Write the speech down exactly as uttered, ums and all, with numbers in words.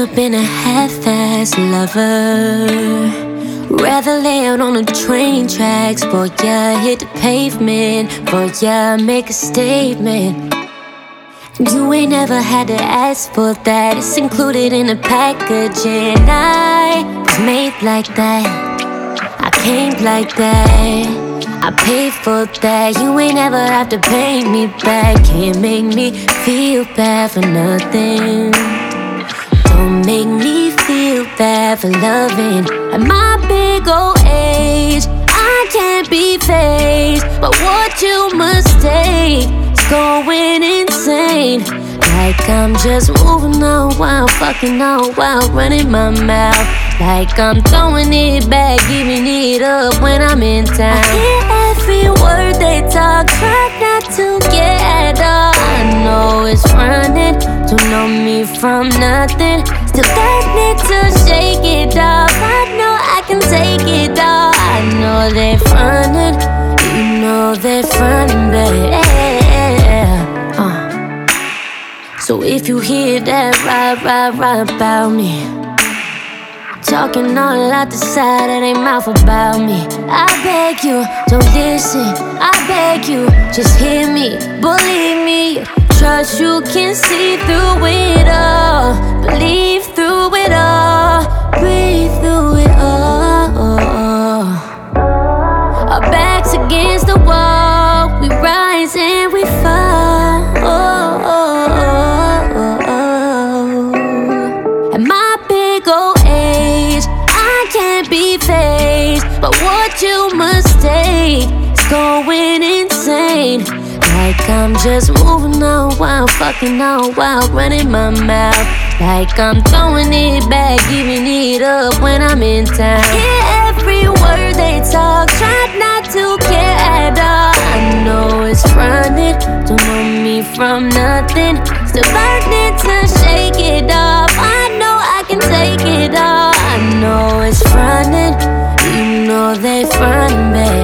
never been a half-ass lover. Rather lay out on the train tracks, boy, yeah, hit the pavement, boy, yeah, make a statement. You ain't never had to ask for that, it's included in the package. And I was made like that, I came like that, I paid for that. You ain't ever have to pay me back. Can't make me feel bad for nothing. Don't make me feel bad for loving. At my big old age, I can't be fazed by what you mistake. It's going insane, like I'm just moving on while fucking on while running my mouth, like I'm throwing it back, giving it up when I'm in town. I hear every word they talk, try not to get up. I know it's running, don't know me from nothing. Still got need to shake it off. I know I can take it off. I know they're frontin', you know they're frontin', baby. Uh. So if you hear that rah, rah, rah about me, talking all out the side of their mouth about me, I beg you, don't listen. I beg you, just hear me, believe me. Trust you can see through it all, believe through it all, breathe through it all. Our backs against the wall, we rise and we fall. At my big old age, I can't be fazed by what you mistake. It's going insane, like I'm just moving on while fucking on while running my mouth, like I'm throwing it back, giving it up when I'm in town. I hear every word they talk, try not to care at all. I know it's running, don't know me from nothing. Still learning to shake it off. I know I can take it off. I know it's running, you know they frontin', babe.